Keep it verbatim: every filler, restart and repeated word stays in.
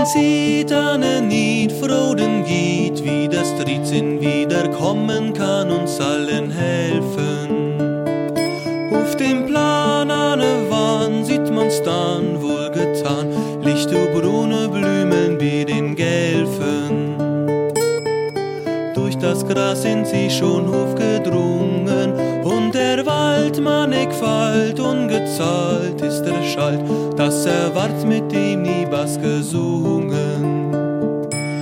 sieht ane niet Froden geht, wie das Dritzehn wiederkommen kann uns allen helfen. Auf dem Plan an der Wand sieht man's dann wohl getan, Licht u brune Blümen wie den Gelfen. Durch das Gras sind sie schon aufgedrungen und der Wald mannigfalt, ungezahlt ist der Schalt, das er ward mit ihm nie was gesungen.